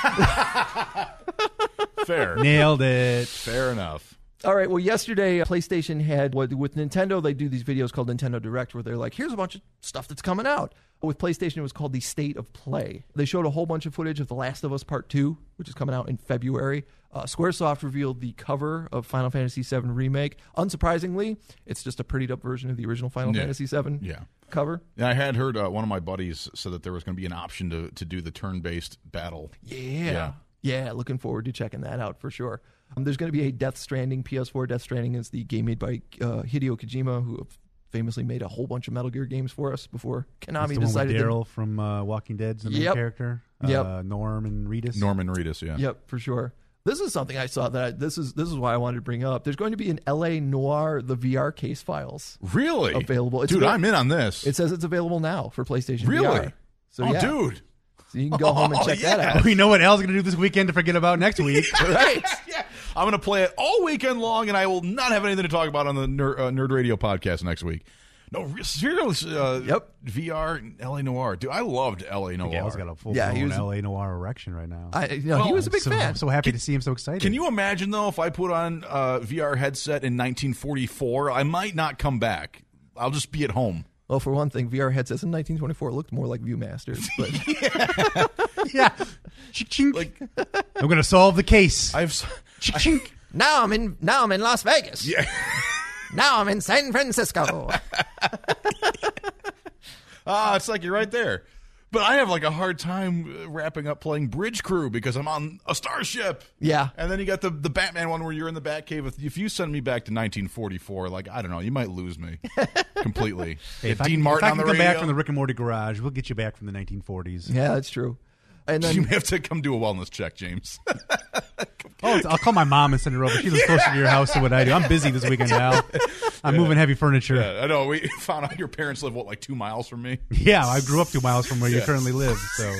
Fair. Nailed it. Fair enough. All right, well, yesterday, PlayStation had, with Nintendo, they do these videos called Nintendo Direct where they're like, here's a bunch of stuff that's coming out. With PlayStation, it was called the State of Play. They showed a whole bunch of footage of The Last of Us Part 2, which is coming out in February. Squaresoft revealed the cover of Final Fantasy VII Remake. Unsurprisingly, it's just a prettied up version of the original Final Fantasy VII cover. Yeah, I had heard one of my buddies said that there was going to be an option to do the turn-based battle. Yeah, looking forward to checking that out for sure. There's going to be a Death Stranding, PS4 Death Stranding is the game made by Hideo Kojima, who famously made a whole bunch of Metal Gear games for us before Konami decided to... Daryl from Walking Dead's the main character. Norman Reedus. Yeah. Yep, for sure. This is something I saw that this is why I wanted to bring up. There's going to be an LA Noire, the VR case files. Really? Available. Dude, I'm in on this. It says it's available now for PlayStation VR. Really? So, dude. So you can go home and check that out. We know what Al's going to do this weekend to forget about next week. Right. I'm going to play it all weekend long, and I will not have anything to talk about on the Nerd Radio podcast next week. No, seriously. VR, L.A. Noire. Dude, I loved L.A. Noire. Al's got a full-blown L.A. Noire erection right now. He was a big fan. I'm so happy to see him so excited. Can you imagine, though, if I put on a VR headset in 1944, I might not come back. I'll just be at home. Well, for one thing, VR headsets in 1924 looked more like Viewmasters. But yeah. Like, I'm going to solve the case. Now I'm in Las Vegas. Yeah. Now I'm in San Francisco. It's like you're right there. But I have like a hard time wrapping up playing Bridge Crew because I'm on a starship. Yeah. And then you got the Batman one where you're in the Batcave. If you send me back to 1944, like, I don't know, you might lose me completely. Hey, if Dean Martin on the radio. If I can come back from the Rick and Morty garage, we'll get you back from the 1940s. Yeah, that's true. And then you have to come do a wellness check, James. I'll call my mom and send her over. She lives closer to your house than what I do. I'm busy this weekend, Al. I'm moving heavy furniture. Yeah, I know. We found out your parents live, 2 miles from me? Yeah, I grew up 2 miles from where you currently live. So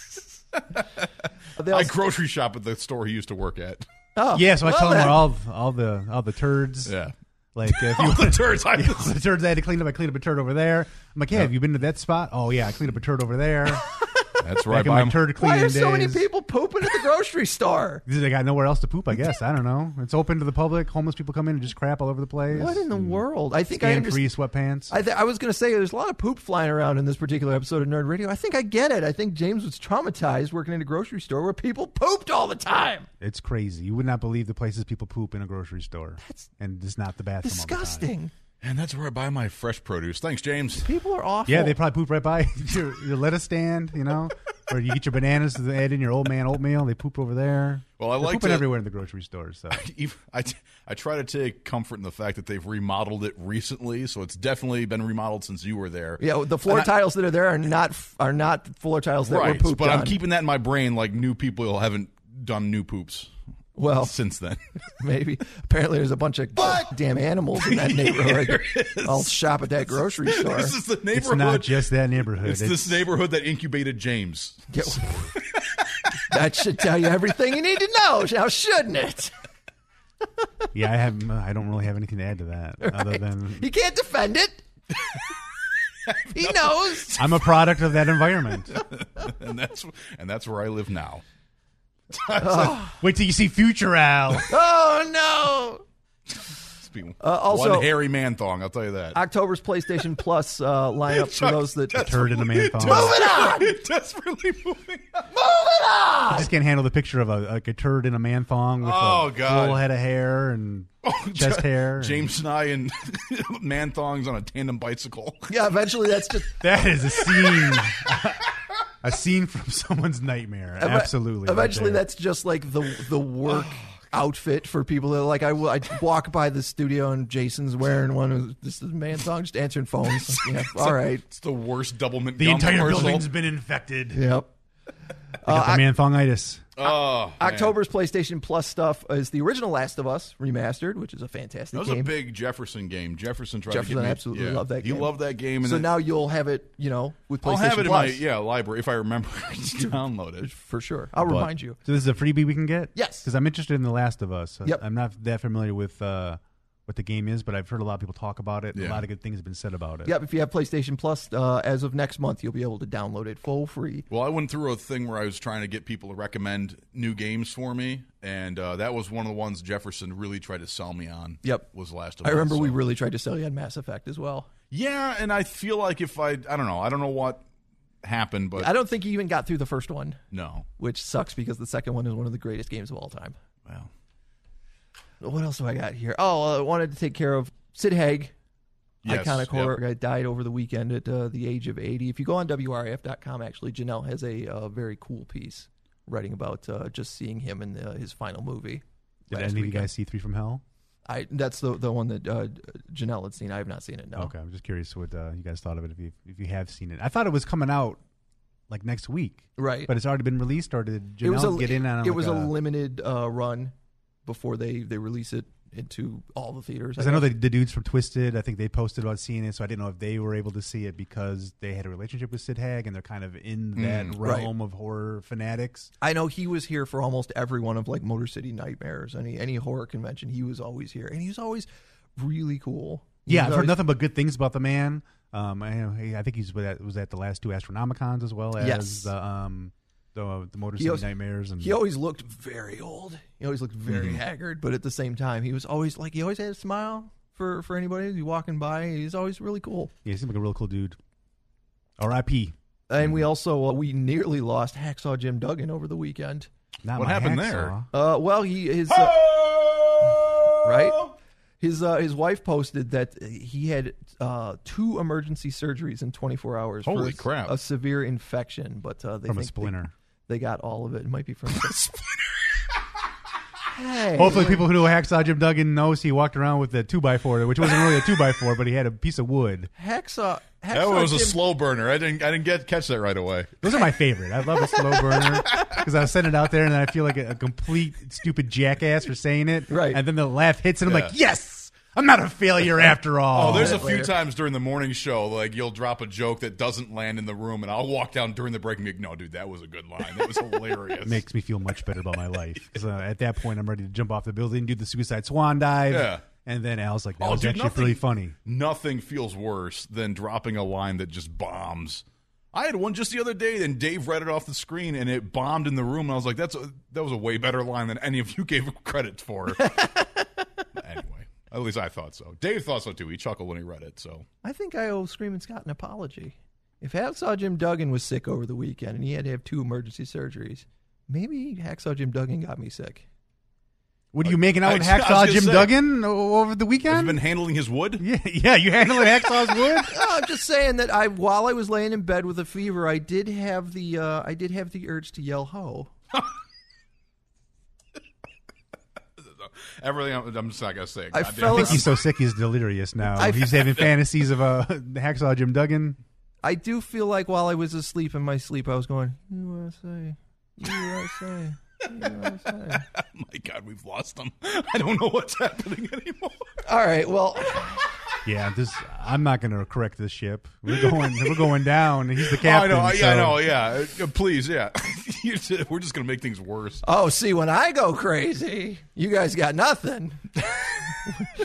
I grocery shop at the store he used to work at. Oh, yeah, so I tell him where all the turds. Yeah. Like if you the turds, the turds I had to clean up. I cleaned up a turd over there. I'm like, have you been to that spot? Oh yeah, I cleaned up a turd over there. That's right. My turd cleaning Why are so days. many people pooping at the grocery store? They got nowhere else to poop, I guess. I don't know. It's open to the public. Homeless people come in and just crap all over the place. What in the world? I think I understand. Free sweatpants. I was going to say there's a lot of poop flying around in this particular episode of Nerd Radio. I think I get it. I think James was traumatized working in a grocery store where people pooped all the time. It's crazy. You would not believe the places people poop in a grocery store. And it's not the bathroom. Disgusting. And that's where I buy my fresh produce. Thanks, James. People are awful. Yeah, they probably poop right by your lettuce stand, or you get your bananas to add in your old man oatmeal. They poop over there. Well, They're pooping everywhere in the grocery store. So I try to take comfort in the fact that they've remodeled it recently, so it's definitely been remodeled since you were there. Yeah, the floor tiles that are there are not floor tiles that were pooped but on. I'm keeping that in my brain like new people haven't done new poops. Well, since then, maybe. Apparently, there's a bunch of damn animals in that neighborhood. I'll shop at that grocery store. This is the neighborhood. It's not just that neighborhood. It's this neighborhood that incubated James. That should tell you everything you need to know, now shouldn't it? Yeah, I don't really have anything to add to that, other than he can't defend it. He knows. I'm a product of that environment, and that's where I live now. Wait till you see Future Al. Oh, no. Also, one hairy man thong, I'll tell you that. October's PlayStation Plus lineup for those that... Turd in a man thong. Move it on! Desperately moving on. Move it on! I just can't handle the picture of a turd in a man thong with a full head of hair and chest hair. James and I in man thongs on a tandem bicycle. Yeah, eventually that's just... That is a scene. A scene from someone's nightmare. Absolutely. Eventually that's just like the work... outfit for people that like I walk by the studio and Jason's wearing one of this is man thong just answering phones. Yeah, all right. It's the worst Doublemint. The entire building's been infected. Yep. Got the man thongitis. October's PlayStation Plus stuff is the original Last of Us remastered, which is a fantastic game. That was a big Jefferson game. Jefferson absolutely loved that game. You love that game. So now you'll have it, with PlayStation Plus. I'll have it in my library if I remember to download it. For sure. I'll remind you. So this is a freebie we can get? Yes. Because I'm interested in The Last of Us. Yep. I'm not that familiar with what the game is, but I've heard a lot of people talk about it. Yeah. A lot of good things have been said about it. Yep, if you have PlayStation Plus, as of next month, you'll be able to download it full free. Well, I went through a thing where I was trying to get people to recommend new games for me, and that was one of the ones Jefferson really tried to sell me on. Yep. Was Last of Us. I remember we really tried to sell you on Mass Effect as well. Yeah, and I feel like if I don't know what happened, but I don't think you even got through the first one. No. Which sucks because the second one is one of the greatest games of all time. Well. What else do I got here? I wanted to take care of Sid Haig, iconic horror guy, died over the weekend at the age of 80. If you go on WRAF.com, actually, Janelle has a very cool piece writing about just seeing him in his final movie. Did any of you guys see 3 from Hell? That's the one that Janelle had seen. I have not seen it, no. Okay, I'm just curious what you guys thought of it if you have seen it. I thought it was coming out like next week. Right. But it's already been released, or did Janelle get in on it? It was a limited run before they release it into all the theaters. Because I know the dudes from Twisted, I think they posted about seeing it, so I didn't know if they were able to see it because they had a relationship with Sid Haig and they're kind of in that realm of horror fanatics. I know he was here for almost every one of like Motor City Nightmares, any horror convention. He was always here, and he was always really cool. Yeah, I've heard nothing but good things about the man. I think he was at the last 2 Astronomicons as well as the Motor City Nightmares. And he always looked very old. He always looked very haggard, but at the same time, he was always he always had a smile for anybody who's walking by. He's always really cool. Yeah, he seemed like a real cool dude. R.I.P. And we also we nearly lost Hacksaw Jim Duggan over the weekend. What happened there? Well, his wife posted that he had 2 emergency surgeries in 24 hours. Holy for crap! A severe infection, but they from think a splinter. They got all of it. It might be from a splinter. Hey. Hopefully people who know Hacksaw Jim Duggan knows he walked around with a 2x4, which wasn't really a 2x4, but he had a piece of wood. Hacksaw that was a slow burner. I didn't catch that right away. Those are my favorite. I love a slow burner because I send it out there and then I feel like a complete stupid jackass for saying it. Right. And then the laugh hits and I'm like, yes! I'm not a failure after all. Oh, there's a few times during the morning show, like you'll drop a joke that doesn't land in the room, and I'll walk down during the break and be like, no, dude, that was a good line. That was hilarious. It makes me feel much better about my life. Because at that point, I'm ready to jump off the building, do the suicide swan dive. Yeah. And then Al's like, that was actually really funny. Nothing feels worse than dropping a line that just bombs. I had one just the other day, and Dave read it off the screen, and it bombed in the room, and I was like, that was a way better line than any of you gave him credit for. Anyway. At least I thought so. Dave thought so, too. He chuckled when he read it. So I think I owe Screaming Scott an apology. If Hacksaw Jim Duggan was sick over the weekend and he had to have 2 emergency surgeries, maybe Hacksaw Jim Duggan got me sick. What are you making out with Hacksaw Jim Duggan over the weekend? Have you been handling his wood? Yeah, you handling Hacksaw's wood? No, I'm just saying that while I was laying in bed with a fever, I did have the urge to yell ho. Everything I'm just not gonna say. I think he's so sick he's delirious now. He's having fantasies of Hacksaw Jim Duggan. I do feel like while I was asleep in my sleep, I was going USA, USA, USA. My God, we've lost him. I don't know what's happening anymore. All right, well. Yeah, I'm not going to correct this ship. We're going down. He's the captain. I know. Yeah. Please, yeah. We're just going to make things worse. Oh, see, when I go crazy, you guys got nothing.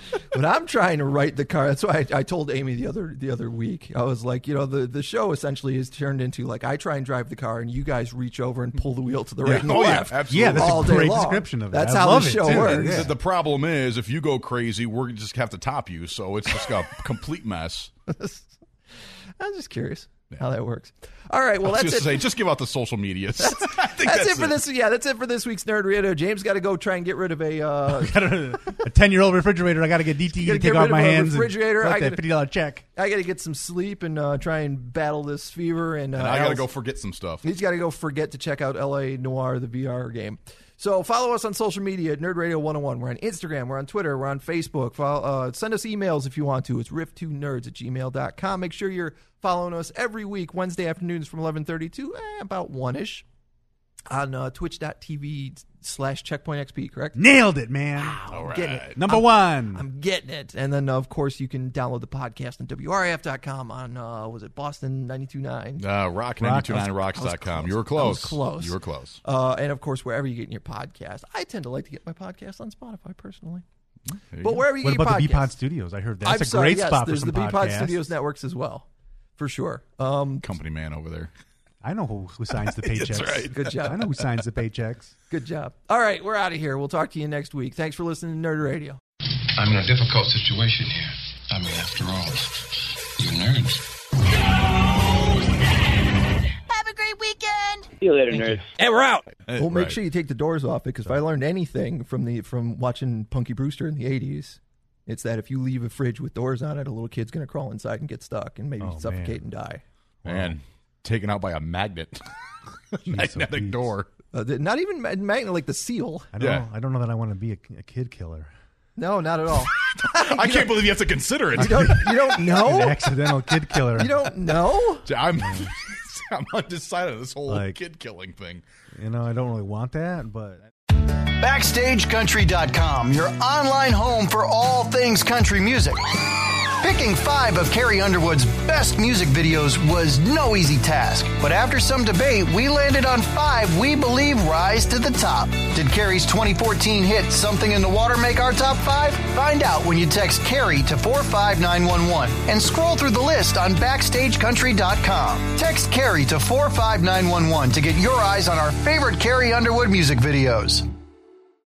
But I'm trying to write the car. That's why I told Amy the other week. I was like, the show essentially is turned into like I try and drive the car, and you guys reach over and pull the wheel to the right and the left. Yeah, absolutely. Yeah, that's all a day great long. description of it. That's I how love the it, show too. works. Yeah. The problem is, if you go crazy, we're just have to top you. So it's just a complete mess. I'm just curious how that works. All right, well, that's it. Just give out the social medias. That's it for this. Yeah, that's it for this week's Nerd Radio. James got to go try and get rid of a 10-year-old refrigerator. I got to get DTE to take off my hands. Refrigerator. And that $50 check. I got to get some sleep and try and battle this fever. And I got to go forget some stuff. He's got to go forget to check out L.A. Noire, the VR game. So follow us on social media at Nerd Radio 101. We're on Instagram. We're on Twitter. We're on Facebook. Send us emails if you want to. It's riff2nerds@gmail.com. Make sure you're following us every week, Wednesday afternoons from 11:30 to about 1-ish on twitch.tv/checkpointxp, correct? Nailed it, man. Wow, I'm getting it. Number one. I'm getting it. And then, of course, you can download the podcast on WRAF.com on, was it Boston 92.9? Rock 92.9 rocks.com. You were close. You were close. And, of course, wherever you get your podcast. I tend to like to get my podcast on Spotify, personally. But wherever you get your podcast. What about the BPod Studios? I heard that's a great spot for some podcasts. There's the BPod Studios networks as well, for sure. Company man over there. I know who signs the paychecks. That's right. Good job. I know who signs the paychecks. Good job. All right, we're out of here. We'll talk to you next week. Thanks for listening to Nerd Radio. I'm in a difficult situation here. I mean, after all, you're nerds. Have a great weekend. See you later, nerds. And we're out. Well, make sure you take the doors off, because if I learned anything from watching Punky Brewster in the 80s, it's that if you leave a fridge with doors on it, a little kid's going to crawl inside and get stuck and maybe suffocate and die. Man, taken out by a magnet. Magnetic door. Not even magnet, like the seal. I don't know that I want to be a kid killer. No, not at all. I can't believe you have to consider it. You don't know? An accidental kid killer. You don't know? I'm undecided on this whole kid killing thing. I don't really want that, but... BackstageCountry.com, your online home for all things country music. Picking 5 of Carrie Underwood's best music videos was no easy task, but after some debate, we landed on 5 we believe rise to the top. Did Carrie's 2014 hit Something in the Water make our top 5? Find out when you text Carrie to 45911 and scroll through the list on BackstageCountry.com. Text Carrie to 45911 to get your eyes on our favorite Carrie Underwood music videos.